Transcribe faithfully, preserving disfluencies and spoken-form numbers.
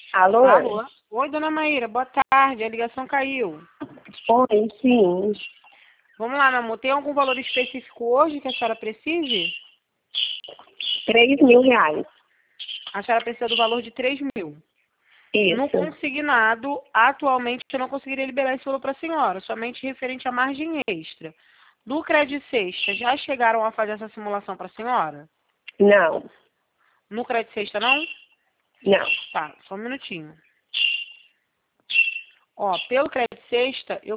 Alô? Alô? Oi, dona Maíra, boa tarde. A ligação caiu. Oi, sim. Vamos lá, meu amor. Tem algum valor específico hoje que a senhora precise? Três mil reais. A senhora precisa do valor de três mil. No Isso. consignado, atualmente eu não conseguiria liberar esse valor para a senhora, somente referente à margem extra. Do Crédito Sexta, já chegaram a fazer essa simulação para a senhora? Não. No Crédito Sexta, não? Não. Tá, só um minutinho. Ó, pelo Crédito Sexta, eu